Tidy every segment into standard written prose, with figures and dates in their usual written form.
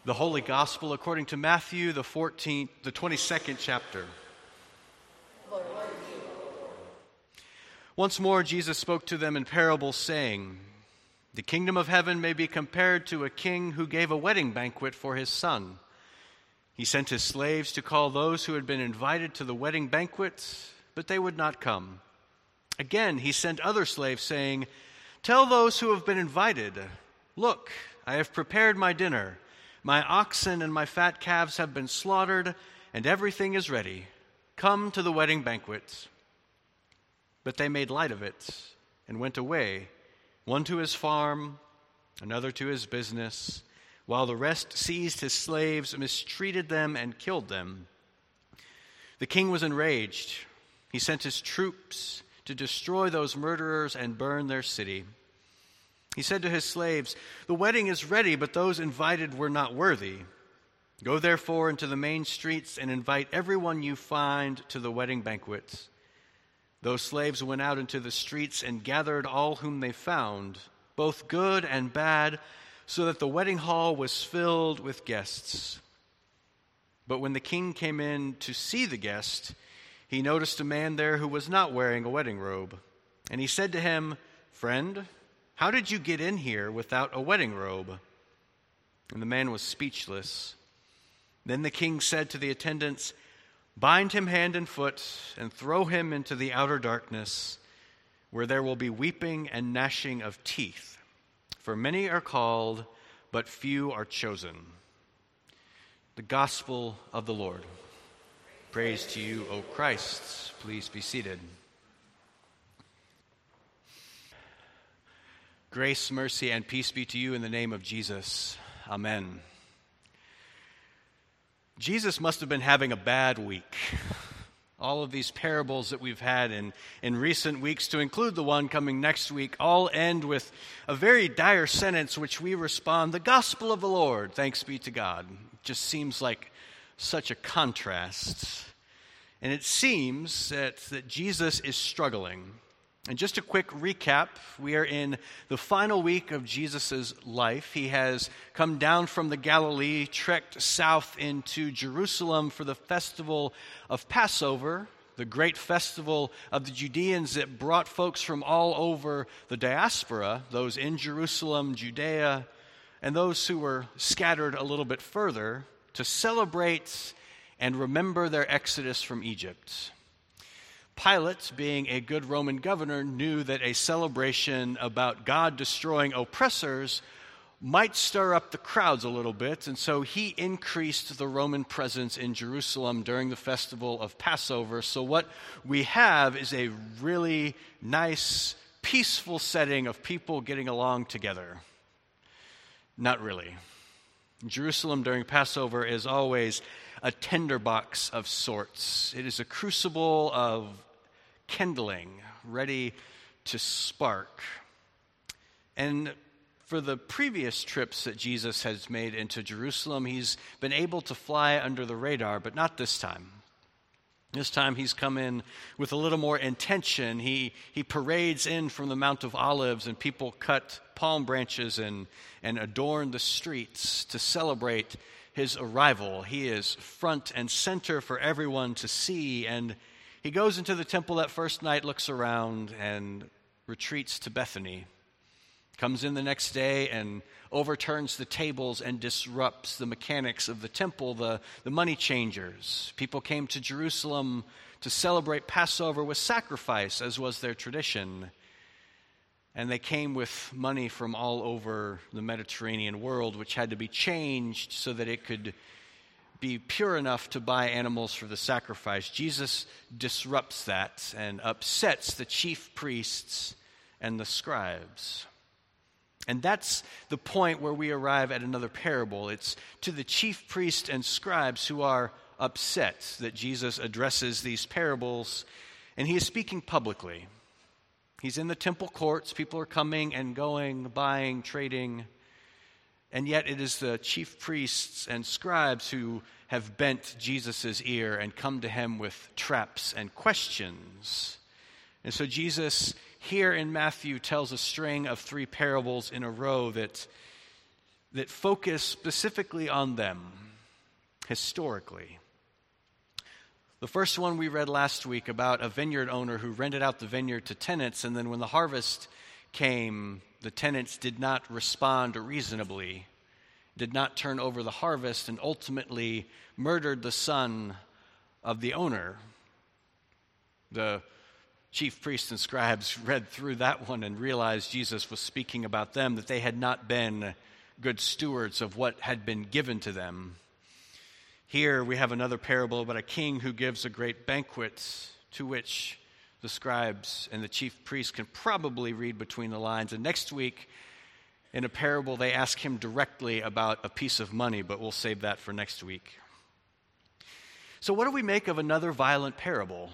The Holy Gospel according to Matthew, the 22nd chapter. Once more Jesus spoke to them in parables, saying, "The kingdom of heaven may be compared to a king who gave a wedding banquet for his son. He sent his slaves to call those who had been invited to the wedding banquet, but they would not come. Again, he sent other slaves, saying, 'Tell those who have been invited, look, I have prepared my dinner. My oxen and my fat calves have been slaughtered, and everything is ready. Come to the wedding banquet.' But they made light of it and went away, one to his farm, another to his business, while the rest seized his slaves, mistreated them, and killed them. The king was enraged. He sent his troops to destroy those murderers and burn their city. He said to his slaves, 'The wedding is ready, but those invited were not worthy. Go therefore into the main streets and invite everyone you find to the wedding banquet.' Those slaves went out into the streets and gathered all whom they found, both good and bad, so that the wedding hall was filled with guests. But when the king came in to see the guest, he noticed a man there who was not wearing a wedding robe. And he said to him, 'Friend, how did you get in here without a wedding robe?' And the man was speechless. Then the king said to the attendants, 'Bind him hand and foot and throw him into the outer darkness, where there will be weeping and gnashing of teeth. For many are called, but few are chosen.'" The Gospel of the Lord. Praise to you, O Christ. Please be seated. Grace, mercy, and peace be to you in the name of Jesus. Amen. Jesus must have been having a bad week. All of these parables that we've had in recent weeks, to include the one coming next week, all end with a very dire sentence which we respond, "The gospel of the Lord, thanks be to God." It just seems like such a contrast. And it seems that Jesus is struggling. And just a quick recap, we are in the final week of Jesus' life. He has come down from the Galilee, trekked south into Jerusalem for the festival of Passover, the great festival of the Judeans that brought folks from all over the diaspora, those in Jerusalem, Judea, and those who were scattered a little bit further, to celebrate and remember their exodus from Egypt. Pilate, being a good Roman governor, knew that a celebration about God destroying oppressors might stir up the crowds a little bit, and so he increased the Roman presence in Jerusalem during the festival of Passover. So what we have is a really nice, peaceful setting of people getting along together. Not really. Jerusalem during Passover is always a tinderbox of sorts. It is a crucible of kindling, ready to spark. And for the previous trips that Jesus has made into Jerusalem, he's been able to fly under the radar, but not this time. This time he's come in with a little more intention. He parades in from the Mount of Olives, and people cut palm branches and adorn the streets to celebrate his arrival. He is front and center for everyone to see, and he goes into the temple that first night, looks around, and retreats to Bethany. Comes in the next day and overturns the tables and disrupts the mechanics of the temple, the money changers. People came to Jerusalem to celebrate Passover with sacrifice, as was their tradition. And they came with money from all over the Mediterranean world, which had to be changed so that it could be pure enough to buy animals for the sacrifice. Jesus disrupts that and upsets the chief priests and the scribes. And that's the point where we arrive at another parable. It's to the chief priests and scribes who are upset that Jesus addresses these parables, and he is speaking publicly. He's in the temple courts. People are coming and going, buying, trading. And yet it is the chief priests and scribes who have bent Jesus' ear and come to him with traps and questions. And so Jesus, here in Matthew, tells a string of 3 parables in a row that that focus specifically on them historically. The first one we read last week about a vineyard owner who rented out the vineyard to tenants, and then when the harvest came, the tenants did not respond reasonably, did not turn over the harvest, and ultimately murdered the son of the owner. The chief priests and scribes read through that one and realized Jesus was speaking about them, that they had not been good stewards of what had been given to them. Here we have another parable about a king who gives a great banquet to which the scribes and the chief priests can probably read between the lines. And next week, in a parable, they ask him directly about a piece of money, but we'll save that for next week. So what do we make of another violent parable?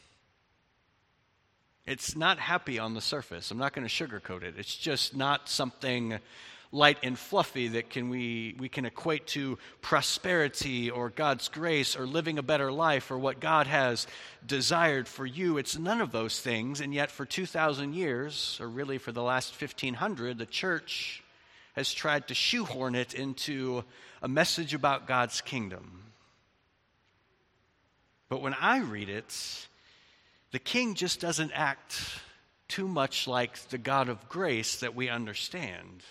It's not happy on the surface. I'm not going to sugarcoat it. It's just not something light and fluffy that we can equate to prosperity or God's grace or living a better life or what God has desired for you. It's none of those things, and yet for 2,000 years, or really for the last 1,500, the church has tried to shoehorn it into a message about God's kingdom. But when I read it, the king just doesn't act too much like the God of grace that we understand.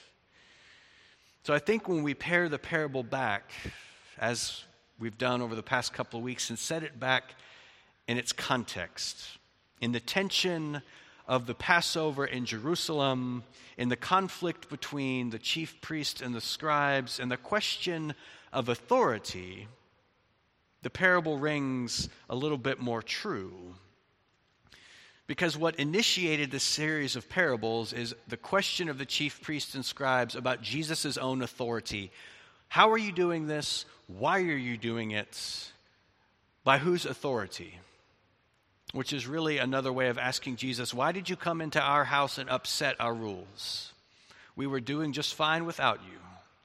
So I think when we pare the parable back, as we've done over the past couple of weeks, and set it back in its context, in the tension of the Passover in Jerusalem, in the conflict between the chief priest and the scribes, and the question of authority, the parable rings a little bit more true. Because what initiated this series of parables is the question of the chief priests and scribes about Jesus' own authority. How are you doing this? Why are you doing it? By whose authority? Which is really another way of asking Jesus, why did you come into our house and upset our rules? We were doing just fine without you.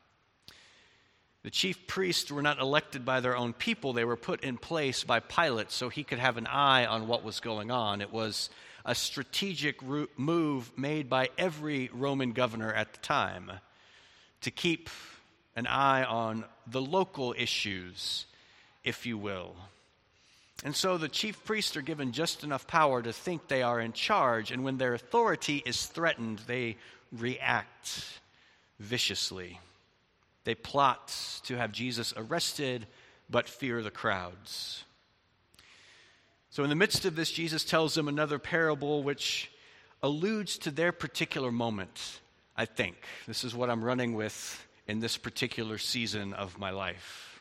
The chief priests were not elected by their own people. They were put in place by Pilate so he could have an eye on what was going on. It was a strategic move made by every Roman governor at the time to keep an eye on the local issues, if you will. And so the chief priests are given just enough power to think they are in charge, and when their authority is threatened, they react viciously. They plot to have Jesus arrested, but fear the crowds. So in the midst of this, Jesus tells them another parable which alludes to their particular moment, I think. This is what I'm running with in this particular season of my life.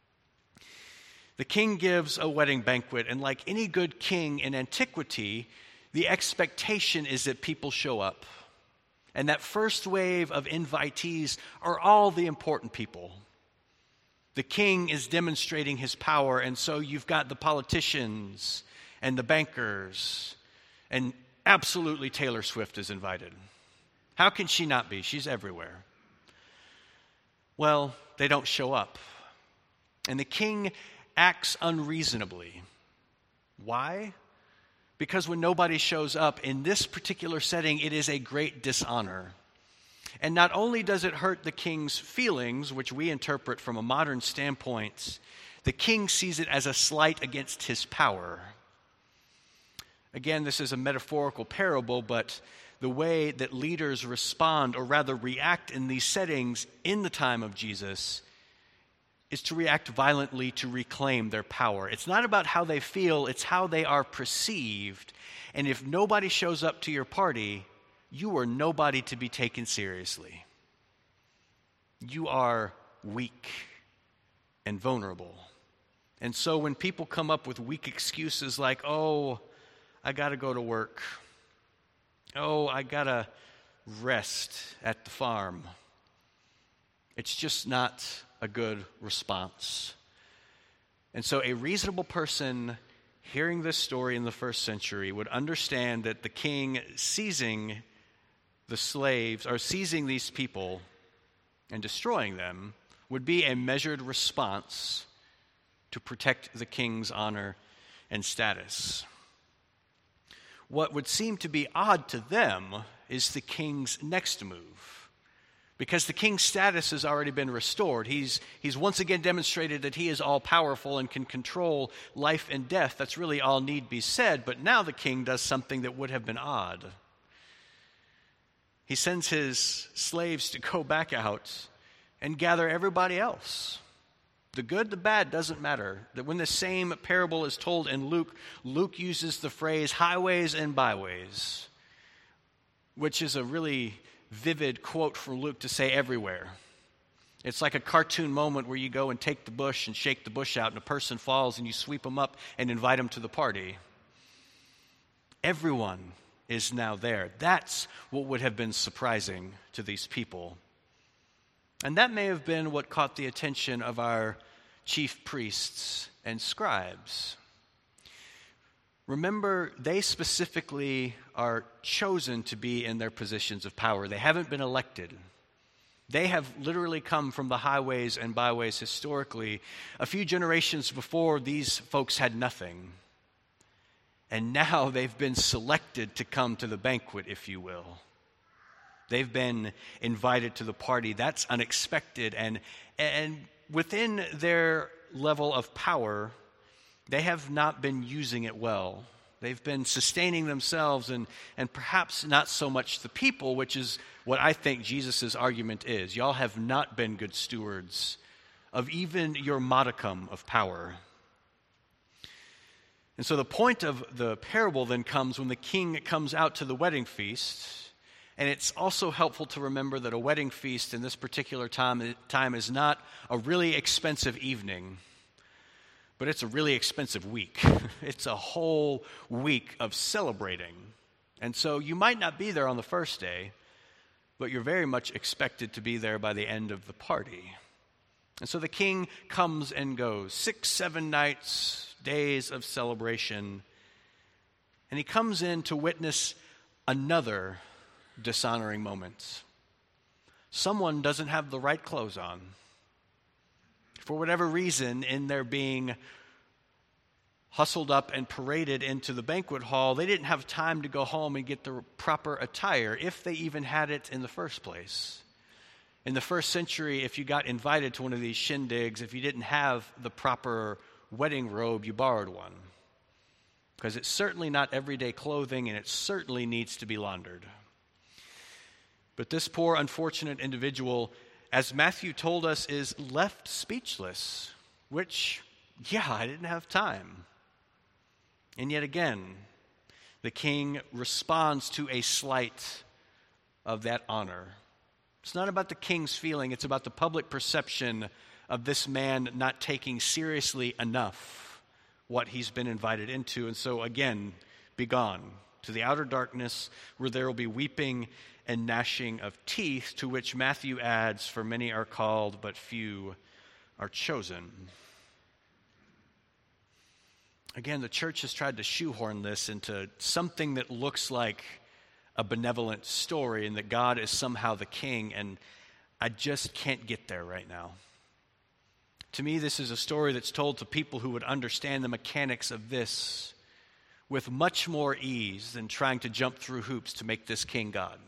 The king gives a wedding banquet, and like any good king in antiquity, the expectation is that people show up. And that first wave of invitees are all the important people. The king is demonstrating his power, and so you've got the politicians and the bankers, and absolutely Taylor Swift is invited. How can she not be? She's everywhere. Well, they don't show up. And the king acts unreasonably. Why? Because when nobody shows up in this particular setting, it is a great dishonor. And not only does it hurt the king's feelings, which we interpret from a modern standpoint, the king sees it as a slight against his power. Again, this is a metaphorical parable, but the way that leaders respond, or rather react in these settings in the time of Jesus, is to react violently to reclaim their power. It's not about how they feel, it's how they are perceived. And if nobody shows up to your party, you are nobody to be taken seriously. You are weak and vulnerable. And so when people come up with weak excuses like, oh, I got to go to work. Oh, I got to rest at the farm. It's just not a good response. And so a reasonable person hearing this story in the first century would understand that the king seizing the slaves, or seizing these people and destroying them, would be a measured response to protect the king's honor and status. What would seem to be odd to them is the king's next move. because the king's status has already been restored. He's once again demonstrated that he is all-powerful and can control life and death. That's really all need be said, but now the king does something that would have been odd. He sends his slaves to go back out and gather everybody else. The good, the bad, doesn't matter. That when the same parable is told in Luke, Luke uses the phrase highways and byways, which is a really vivid quote from Luke to say everywhere. It's like a cartoon moment where you go and take the bush and shake the bush out and a person falls and you sweep them up and invite them to the party. Everyone is now there. That's what would have been surprising to these people. And that may have been what caught the attention of our chief priests and scribes. Remember, they specifically are chosen to be in their positions of power. They haven't been elected. They have literally come from the highways and byways historically. A few generations before, these folks had nothing. And now they've been selected to come to the banquet, if you will. They've been invited to the party. That's unexpected. And within their level of power, they have not been using it well. They've been sustaining themselves and perhaps not so much the people, which is what I think Jesus' argument is. Y'all have not been good stewards of even your modicum of power. And so the point of the parable then comes when the king comes out to the wedding feast. And it's also helpful to remember that a wedding feast in this particular time is not a really expensive evening, but it's a really expensive week. It's a whole week of celebrating. And so you might not be there on the first day, but you're very much expected to be there by the end of the party. And so the king comes and goes, 6, 7 nights, days of celebration. And he comes in to witness another dishonoring moment. Someone doesn't have the right clothes on. For whatever reason, in their being hustled up and paraded into the banquet hall, they didn't have time to go home and get the proper attire, if they even had it in the first place. In the first century, if you got invited to one of these shindigs, if you didn't have the proper wedding robe, you borrowed one. Because it's certainly not everyday clothing, and it certainly needs to be laundered. But this poor, unfortunate individual, as Matthew told us, is left speechless, which, I didn't have time. And yet again, the king responds to a slight of that honor. It's not about the king's feeling, it's about the public perception of this man not taking seriously enough what he's been invited into. And so again, begone to the outer darkness where there will be weeping and gnashing of teeth, to which Matthew adds, for many are called, but few are chosen. Again, the church has tried to shoehorn this into something that looks like a benevolent story and that God is somehow the king, and I just can't get there right now. To me, this is a story that's told to people who would understand the mechanics of this with much more ease than trying to jump through hoops to make this king God.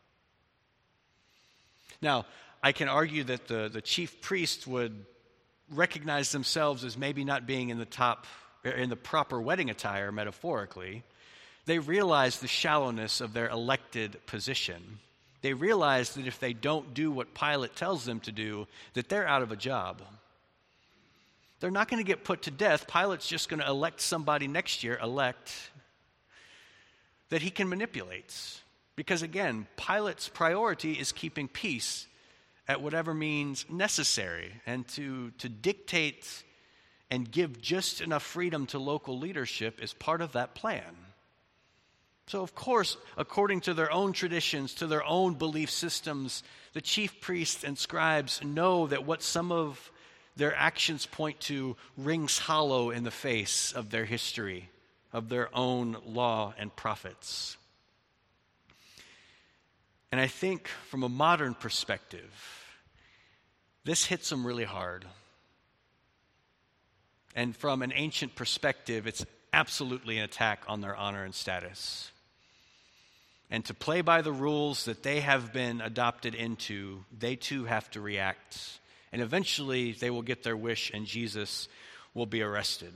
Now, I can argue that the chief priests would recognize themselves as maybe not being in the proper wedding attire, metaphorically. They realize the shallowness of their elected position. They realize that if they don't do what Pilate tells them to do, that they're out of a job. They're not going to get put to death. Pilate's just going to elect somebody next year, that he can manipulate. Because again, Pilate's priority is keeping peace at whatever means necessary, and to dictate and give just enough freedom to local leadership is part of that plan. So of course, according to their own traditions, to their own belief systems, the chief priests and scribes know that what some of their actions point to rings hollow in the face of their history, of their own law and prophets. And I think from a modern perspective, this hits them really hard. And from an ancient perspective, it's absolutely an attack on their honor and status. and to play by the rules that they have been adopted into, they too have to react. And eventually they will get their wish and Jesus will be arrested.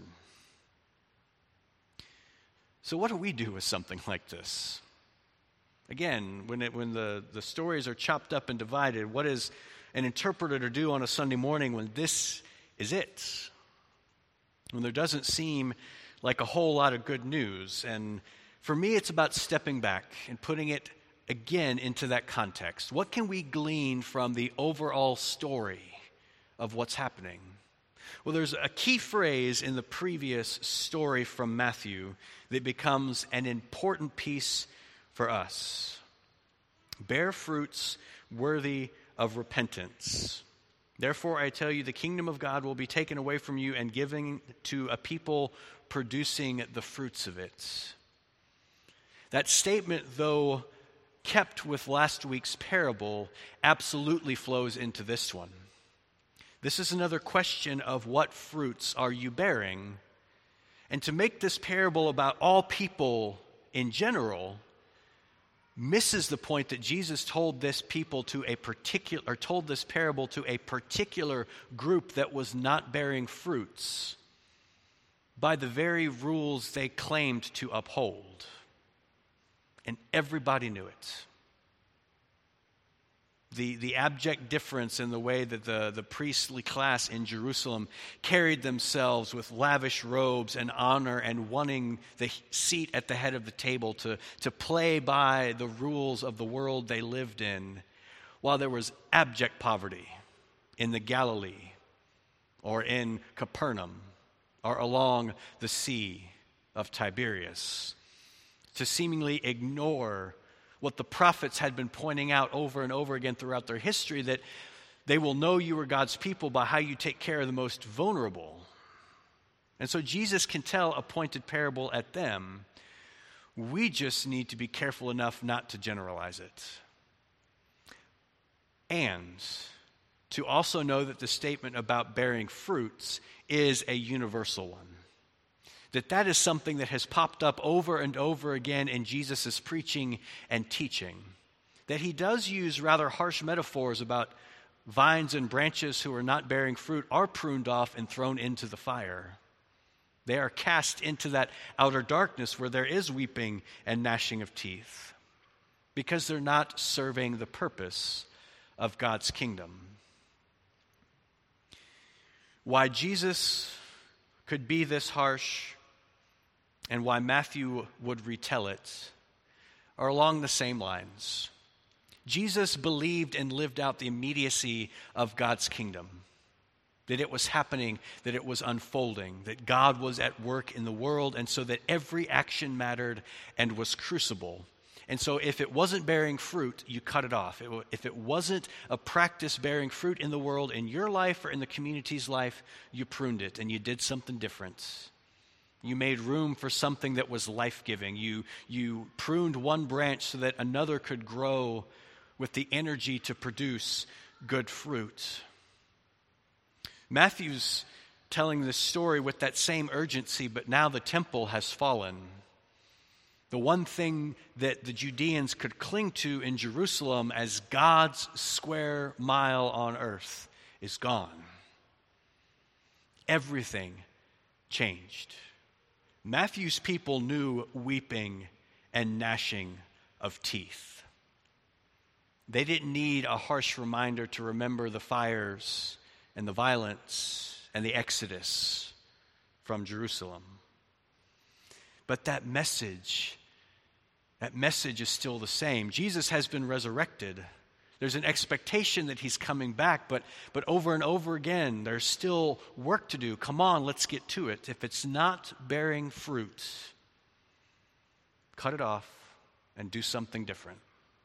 So what do we do with something like this? Again, when the stories are chopped up and divided, what does an interpreter to do on a Sunday morning when this is it? When there doesn't seem like a whole lot of good news. And for me, it's about stepping back and putting it again into that context. What can we glean from the overall story of what's happening? Well, there's a key phrase in the previous story from Matthew that becomes an important piece for us. Bear fruits worthy of repentance. Therefore, I tell you, the kingdom of God will be taken away from you and given to a people producing the fruits of it. That statement, though kept with last week's parable, absolutely flows into this one. This is another question of what fruits are you bearing? And to make this parable about all people in general misses the point that Jesus told this parable to a particular group that was not bearing fruits by the very rules they claimed to uphold. And everybody knew it. The abject difference in the way that the priestly class in Jerusalem carried themselves with lavish robes and honor and wanting the seat at the head of the table to play by the rules of the world they lived in, while there was abject poverty in the Galilee or in Capernaum or along the Sea of Tiberias, to seemingly ignore what the prophets had been pointing out over and over again throughout their history, that they will know you are God's people by how you take care of the most vulnerable. And so Jesus can tell a pointed parable at them. We just need to be careful enough not to generalize it. And to also know that the statement about bearing fruits is a universal one. That is something that has popped up over and over again in Jesus' preaching and teaching. That he does use rather harsh metaphors about vines and branches who are not bearing fruit are pruned off and thrown into the fire. They are cast into that outer darkness where there is weeping and gnashing of teeth, because they're not serving the purpose of God's kingdom. Why Jesus could be this harsh and why Matthew would retell it are along the same lines. Jesus believed and lived out the immediacy of God's kingdom, that it was happening, that it was unfolding, that God was at work in the world, and so that every action mattered and was crucible. And so if it wasn't bearing fruit, you cut it off. If it wasn't a practice bearing fruit in the world, in your life or in the community's life, you pruned it and you did something different. You made room for something that was life-giving. You pruned one branch so that another could grow with the energy to produce good fruit. Matthew's telling this story with that same urgency, but now the temple has fallen. The one thing that the Judeans could cling to in Jerusalem as God's square mile on earth is gone. Everything changed. Matthew's people knew weeping and gnashing of teeth. They didn't need a harsh reminder to remember the fires and the violence and the exodus from Jerusalem. But that message is still the same. Jesus has been resurrected. There's an expectation that he's coming back, but over and over again, there's still work to do. Come on, let's get to it. If it's not bearing fruit, cut it off and do something different.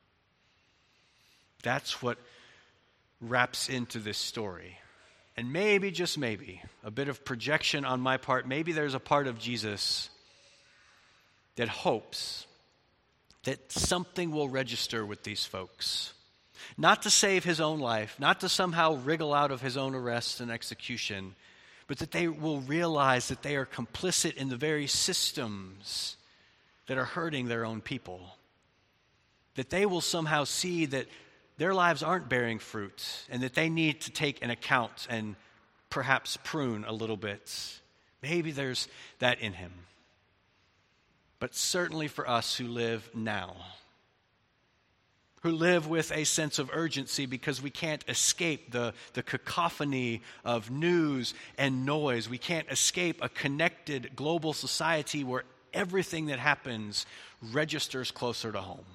That's what wraps into this story. And maybe, just maybe, a bit of projection on my part, maybe there's a part of Jesus that hopes that something will register with these folks. Not to save his own life, not to somehow wriggle out of his own arrest and execution, but that they will realize that they are complicit in the very systems that are hurting their own people. that they will somehow see that their lives aren't bearing fruit and that they need to take an account and perhaps prune a little bit. Maybe there's that in him. But certainly for us who live now, who live with a sense of urgency because we can't escape the cacophony of news and noise. We can't escape a connected global society where everything that happens registers closer to home.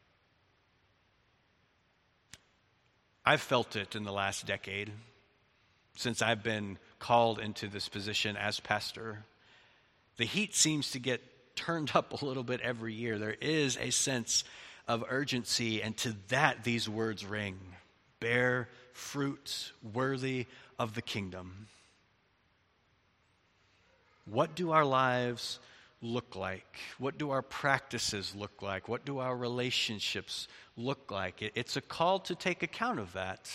I've felt it in the last decade since I've been called into this position as pastor. The heat seems to get turned up a little bit every year. There is a sense of urgency, and to that these words ring: bear fruit worthy of the kingdom. What do our lives look like? What do our practices look like? What do our relationships look like? It's a call to take account of that,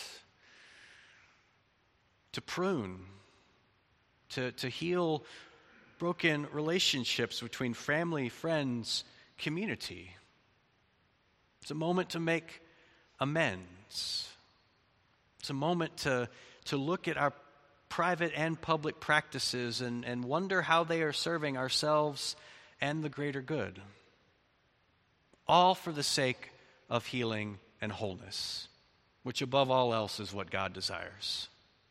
to prune, to heal broken relationships between family, friends, community. It's a moment to make amends. It's a moment to look at our private and public practices and wonder how they are serving ourselves and the greater good. All for the sake of healing and wholeness, which above all else is what God desires.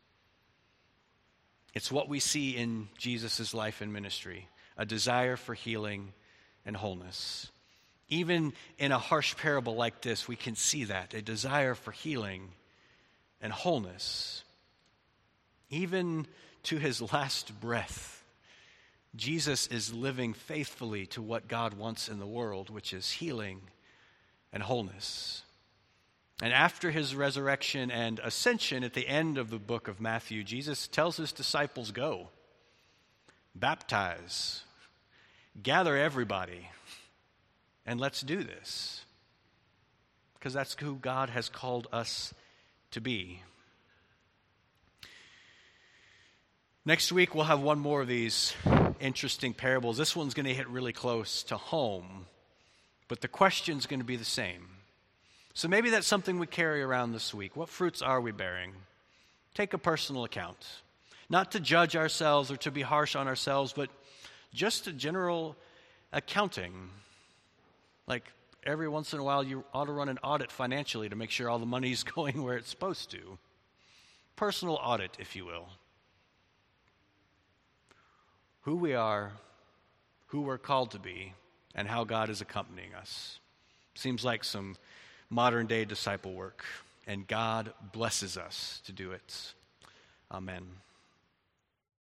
It's what we see in Jesus' life and ministry, a desire for healing and wholeness. Even in a harsh parable like this, we can see that, a desire for healing and wholeness. Even to his last breath, Jesus is living faithfully to what God wants in the world, which is healing and wholeness. And after his resurrection and ascension at the end of the book of Matthew, Jesus tells his disciples, go, baptize, gather everybody, and let's do this. Because that's who God has called us to be. Next week, we'll have one more of these interesting parables. This one's going to hit really close to home, but the question's going to be the same. So maybe that's something we carry around this week. What fruits are we bearing? Take a personal account. Not to judge ourselves or to be harsh on ourselves, but just a general accounting. Like every once in a while, you ought to run an audit financially to make sure all the money's going where it's supposed to. Personal audit, if you will. Who we are, who we're called to be, and how God is accompanying us. Seems like some modern day disciple work, and God blesses us to do it. Amen.